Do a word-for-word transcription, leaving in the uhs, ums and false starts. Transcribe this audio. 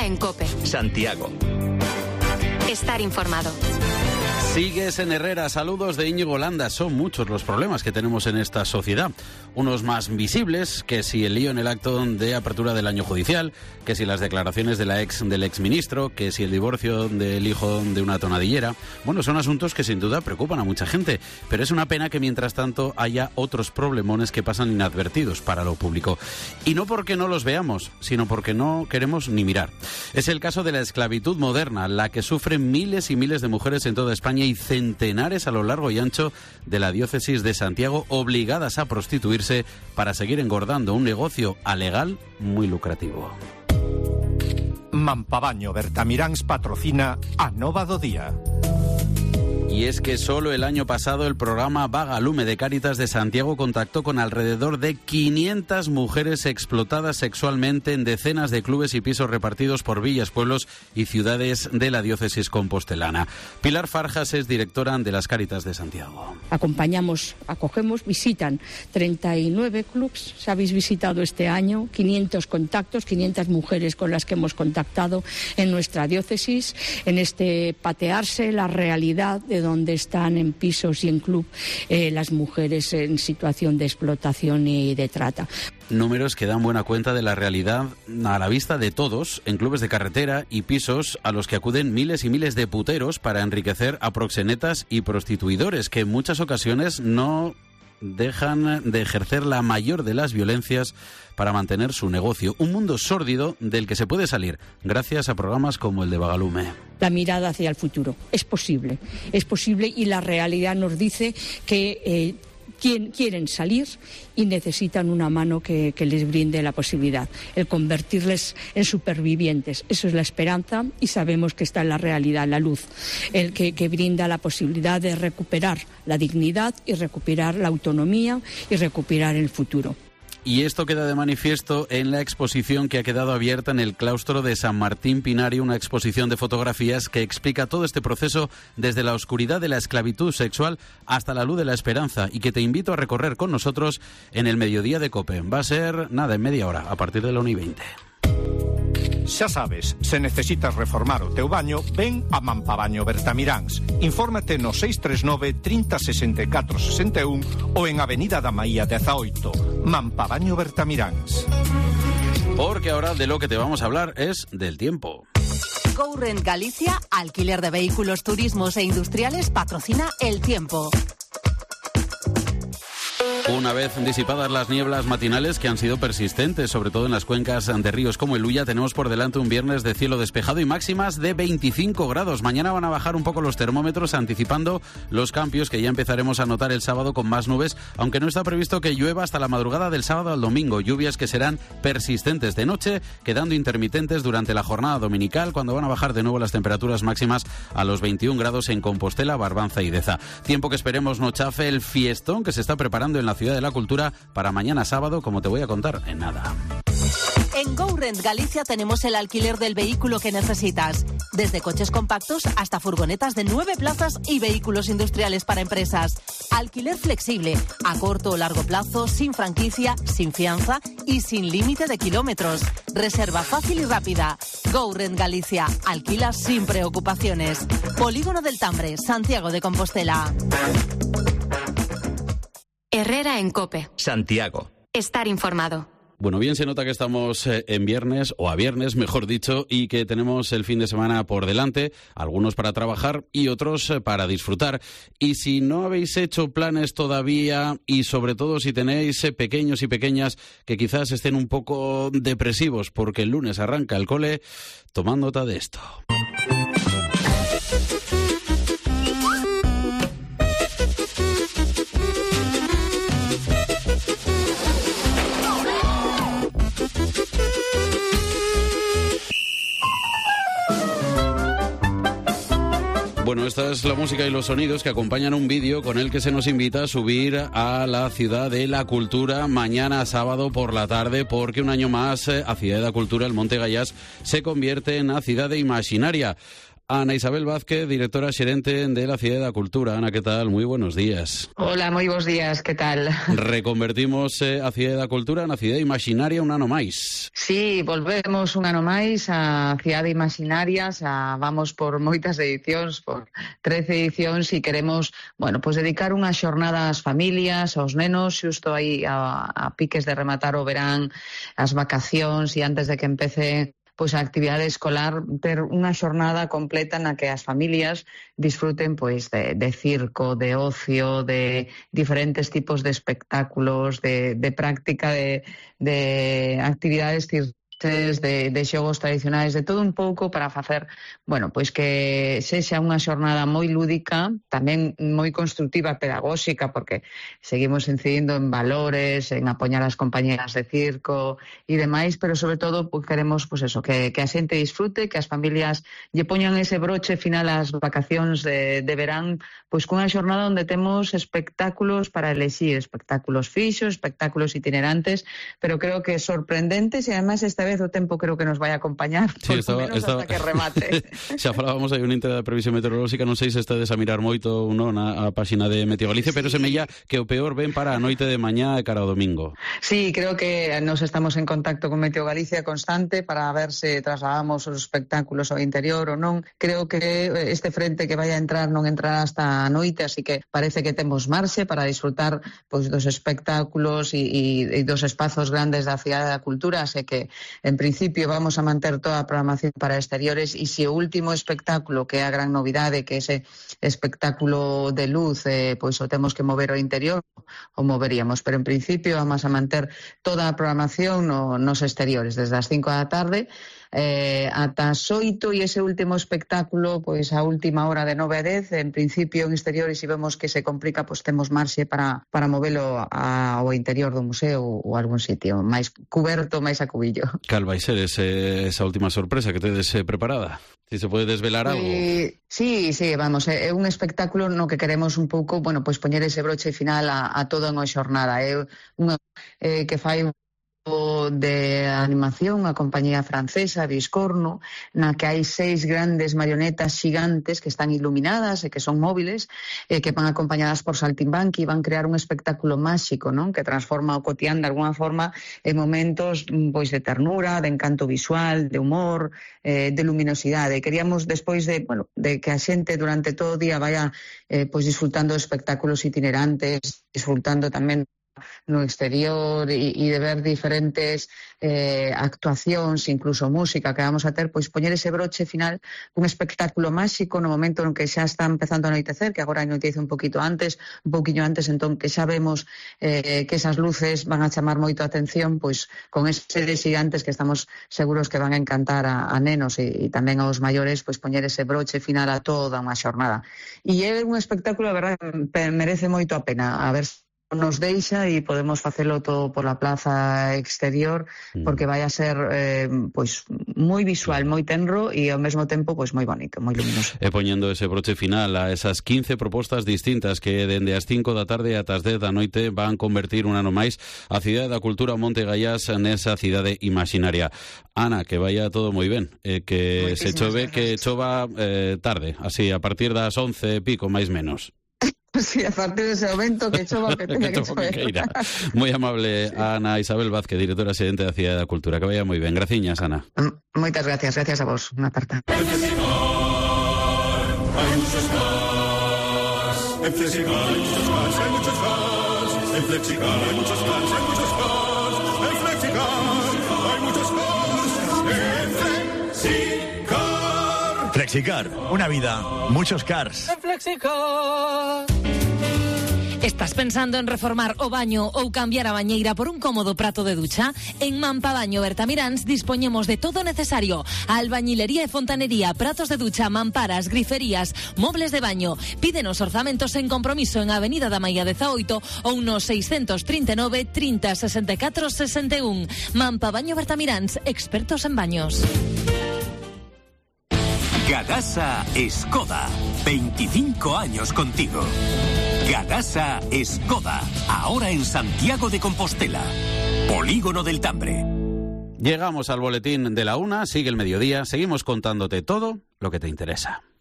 Herrera en COPE. Santiago. Estar informado. Sigues en Herrera, saludos de Íñigo Landa. Son muchos los problemas que tenemos en esta sociedad. Unos más visibles, que si el lío en el acto de apertura del año judicial, que si las declaraciones de la ex, del exministro, que si el divorcio del hijo de una tonadillera. Bueno, son asuntos que sin duda preocupan a mucha gente, pero es una pena que mientras tanto haya otros problemones que pasan inadvertidos para lo público. Y no porque no los veamos, sino porque no queremos ni mirar. Es el caso de la esclavitud moderna, la que sufren miles y miles de mujeres en toda España y centenares a lo largo y ancho de la diócesis de Santiago, obligadas a prostituirse para seguir engordando un negocio alegal muy lucrativo. Mampabaño Bertamiráns patrocina a Nova do Día. Y es que solo el año pasado el programa Vagalume de Cáritas de Santiago contactó con alrededor de quinientas mujeres explotadas sexualmente en decenas de clubes y pisos repartidos por villas, pueblos y ciudades de la diócesis compostelana. Pilar Farjas es directora de las Cáritas de Santiago. Acompañamos, acogemos, visitan treinta y nueve clubs, se habéis visitado este año, quinientos contactos, quinientas mujeres con las que hemos contactado en nuestra diócesis, en este patearse la realidad de donde están en pisos y en club eh, las mujeres en situación de explotación y de trata. Números que dan buena cuenta de la realidad a la vista de todos en clubes de carretera y pisos a los que acuden miles y miles de puteros para enriquecer a proxenetas y prostituidores que en muchas ocasiones no dejan de ejercer la mayor de las violencias para mantener su negocio. Un mundo sórdido del que se puede salir gracias a programas como el de Vagalume. La mirada hacia el futuro. Es posible. Es posible y la realidad nos dice que eh, quien, quieren salir y necesitan una mano que, que les brinde la posibilidad. El convertirles en supervivientes. Eso es la esperanza y sabemos que está en la realidad, la luz. El que, que brinda la posibilidad de recuperar la dignidad y recuperar la autonomía y recuperar el futuro. Y esto queda de manifiesto en la exposición que ha quedado abierta en el claustro de San Martín Pinario, una exposición de fotografías que explica todo este proceso desde la oscuridad de la esclavitud sexual hasta la luz de la esperanza y que te invito a recorrer con nosotros en el mediodía de COPE. Va a ser, nada, en media hora, a partir de la una y veinte. Xa sabes, se necesitas reformar o teu baño, ven a Mampabaño Bertamiráns. Infórmate no seis tres nove, trinta, sesenta e catro, sesenta e un ou en Avenida da Maía dezaoito. Mampabaño Bertamiráns. Porque ahora de lo que te vamos a hablar es del tiempo. GoRent Galicia, alquiler de vehículos, turismos e industriales, patrocina el tiempo. Una vez disipadas las nieblas matinales que han sido persistentes, sobre todo en las cuencas de ríos como el Ulla, tenemos por delante un viernes de cielo despejado y máximas de veinticinco grados. Mañana van a bajar un poco los termómetros, anticipando los cambios que ya empezaremos a notar el sábado con más nubes, aunque no está previsto que llueva hasta la madrugada del sábado al domingo. Lluvias que serán persistentes de noche, quedando intermitentes durante la jornada dominical, cuando van a bajar de nuevo las temperaturas máximas a los veintiún grados en Compostela, Barbanza y Deza. Tiempo que esperemos no chafe el fiestón que se está preparando en la Ciudad de la Cultura para mañana sábado, como te voy a contar en nada. En GoRent Galicia tenemos el alquiler del vehículo que necesitas, desde coches compactos hasta furgonetas de nueve plazas y vehículos industriales para empresas. Alquiler flexible, a corto o largo plazo, sin franquicia, sin fianza y sin límite de kilómetros. Reserva fácil y rápida. GoRent Galicia, alquila sin preocupaciones. Polígono del Tambre, Santiago de Compostela. Herrera en COPE. Santiago. Estar informado. Bueno, bien se nota que estamos en viernes, o a viernes, mejor dicho, y que tenemos el fin de semana por delante, algunos para trabajar y otros para disfrutar. Y si no habéis hecho planes todavía, y sobre todo si tenéis pequeños y pequeñas que quizás estén un poco depresivos porque el lunes arranca el cole, tomad nota de esto. Bueno, esta es la música y los sonidos que acompañan un vídeo con el que se nos invita a subir a la Ciudad de la Cultura mañana sábado por la tarde, porque un año más a Ciudad de la Cultura, el Monte Gallás, se convierte en una ciudad de imaginaria. Ana Isabel Vázquez, directora xerente de la Cidade da Cultura. Ana, que tal? Moi buenos días. Hola, moi bons días, que tal? Reconvertimos eh, a Cidade da Cultura na Cidade Imaxinaria un ano máis. Sí, volvemos un ano máis a Cidade Imaxinaria, xa vamos por moitas edicións, por trece edicións, e queremos, bueno, pues dedicar unha xornada ás familias, aos nenos, xusto aí a, a piques de rematar o verán, as vacacións, e antes de que empece pois a actividade escolar, ter unha xornada completa na que as familias disfruten pois de, de circo, de ocio, de diferentes tipos de espectáculos, de, de práctica de, de actividades circenses, de, de xogos tradicionais, de todo un pouco para facer, bueno, pois que sexa unha xornada moi lúdica, tamén moi constructiva e pedagóxica, porque seguimos incidindo en valores, en apoiar as compañías de circo e demais, pero sobre todo pues, queremos pues eso, que, que a xente disfrute, que as familias lle poñan ese broche final ás vacacións de, de verán, pois cunha xornada onde temos espectáculos para elexir, espectáculos fixos, espectáculos itinerantes, pero creo que sorprendentes, e además esta vez o tempo creo que nos vai acompañar, sí, por estaba, menos estaba... hasta que remate. Xa falábamos aí un inter da previsión meteorolóxica, non sei se estades a mirar moito ou non a, a páxina de Meteo Galicia, sí. Pero semella que o peor ven para a noite de mañá e cara ao domingo. Sí, creo que nos estamos en contacto con Meteo Galicia constante para ver se trasladamos os espectáculos ao interior ou non. Creo que este frente que vai a entrar non entrará hasta a noite, así que parece que temos marxe para disfrutar pois dos espectáculos e, e, e dos espazos grandes da Cidade da Cultura, así que en principio vamos a manter toda a programación para exteriores, e se o último espectáculo, que é a gran novidade, que ese espectáculo de luz, eh, pois o temos que mover ao interior, o moveríamos, pero en principio vamos a manter toda a programación no, nos exteriores, desde as cinco da tarde eh, ata as oito, e ese último espectáculo pois a última hora de nove a dez, en principio en exteriores, e vemos que se complica, pois temos marxe para, para movelo a, ao interior do museo ou algún sitio máis cuberto, máis a cubillo. Cal vai ser ese, esa última sorpresa que tedes eh, preparada? Si se pode desvelar algo. Eh, sí, sí, vamos, é un espectáculo no que queremos un pouco, bueno, pois poñer ese broche final a, a toda unha xornada. É unha eh, que fai de animación, a compañía francesa Viscorno, na que hai seis grandes marionetas xigantes que están iluminadas e que son móviles, e que van acompañadas por saltimbanqui, e van crear un espectáculo máxico, non? Que transforma o cotián de alguna forma en momentos pois de ternura, de encanto visual, de humor, eh, de luminosidade. Queríamos despois de, bueno, de que a xente durante todo o día vaya eh, pois disfrutando de espectáculos itinerantes, disfrutando tamén no exterior, e, e de ver diferentes eh, actuacións, incluso música que vamos a ter, pois poñer ese broche final, un espectáculo máxico no momento en que xa está empezando a anoitecer, que agora anoitece un poquito antes, un pouquiño antes, entón que xa vemos eh, que esas luces van a chamar moito a atención, pois con ese de xigantes que estamos seguros que van a encantar a, a nenos e, e tamén aos maiores, pois poñer ese broche final a toda unha xornada. E é un espectáculo, a verdade, merece moito a pena, a ver nos deixa e podemos facelo todo por la plaza exterior, porque vai a ser eh, pois moi visual, moi tenro e ao mesmo tempo pois moi bonito, moi luminoso. E poñendo ese broche final a esas quince propostas distintas que dende as cinco da tarde ata as dez da noite van convertir un ano máis a Cidade da Cultura Monte Gaiás nesa cidade imaxinaria. Ana, que vaya todo moi ben, e que Moitísimas se chove, gracias. Que chova eh, tarde, así a partir das once e pico, máis menos. Sí, a partir dese momento que chova que tenga que, que chover. Moi amable, sí. Ana Isabel Vázquez, directora xerente da Cidade da Cultura. Que vaya moi ben. Graciñas, Ana. M- moitas gracias, gracias a vos. Unha tarta. En Flexicar hay muchos cars. En Flexicar hay muchos cars, hay muchos cars. En Flexicar hay muchos cars, hay muchos cars. En Flexicar hay muchos cars. En Flexicar. Flexicar, una vida, muchos cars. En Flexicar. Estás pensando en reformar o baño ou cambiar a bañeira por un cómodo prato de ducha? En Mampabaño Bertamiráns dispoñemos de todo o necesario: albañilería e fontanería, pratos de ducha, mamparas, griferías, mobles de baño. Pídenos orzamentos en compromiso en Avenida da Maía dezaoito ou no seiscentos trinta e nove, trinta, sesenta e catro, sesenta e un. Mampabaño Bertamiráns, expertos en baños. Gadasa Skoda, veinticinco años contigo. Gadasa Skoda, ahora en Santiago de Compostela. Polígono del Tambre. Llegamos al boletín de la una, sigue el mediodía, seguimos contándote todo lo que te interesa.